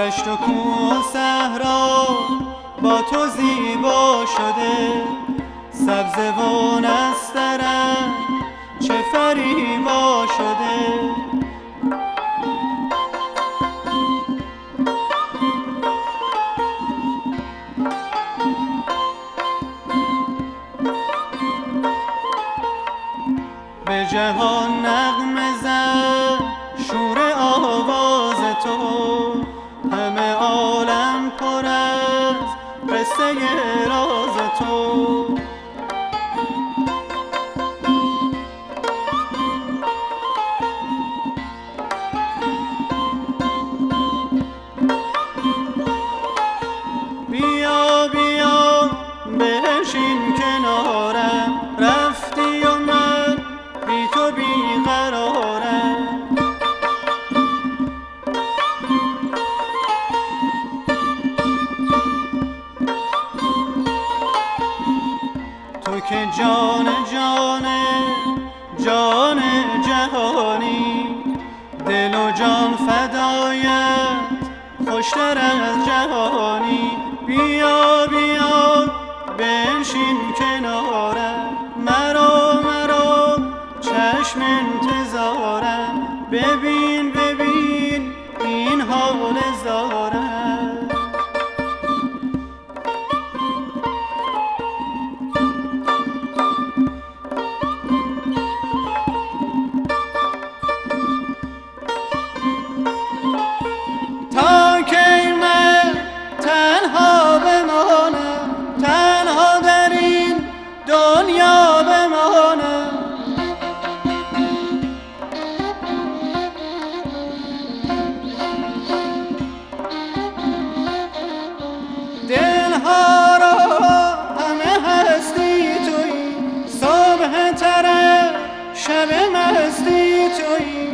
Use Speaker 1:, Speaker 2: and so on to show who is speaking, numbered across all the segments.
Speaker 1: دشت و کوه و صحرا با تو زیبا شده، سبز و نسترن چه فریبا شده. به جهان نغمه زد شور آواز تو، همه عالم پر از قصه راز تو. بیا بیا بنشین کنارم، رفتی و من بی تو بیقرارم. تو که جان جان جان جهانی، دل و جان فدایت خوشتر از جهانی. بیا بیا بنشین کنارم، مرا چشم انتظارم. ببین ببین این حال زارم. تا کی من تنها بمانم، تنها در این دنیا بمانم. دلها را همه هستی تویی، صبح تره شب مستی تویی.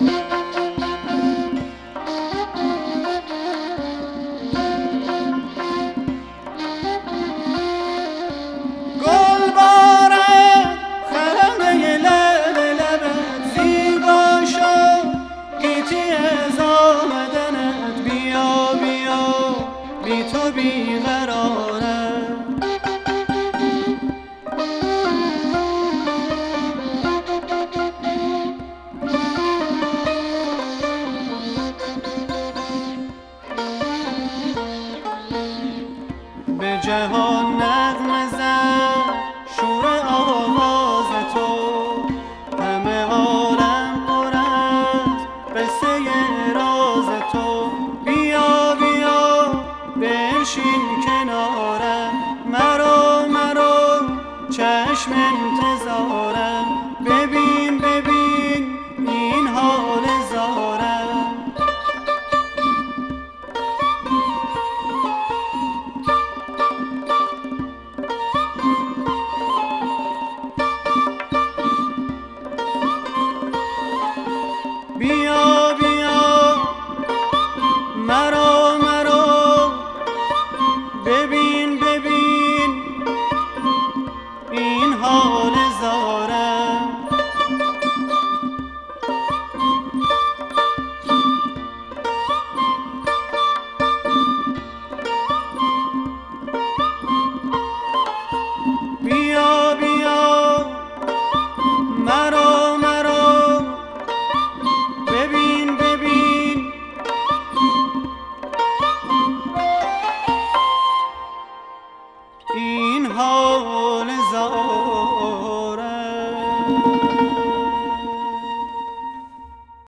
Speaker 1: گل بارد خنده لب لبت، زیبا شد گیتی از آمدنت. بیا بیا بی تو بیقرارم. به جهان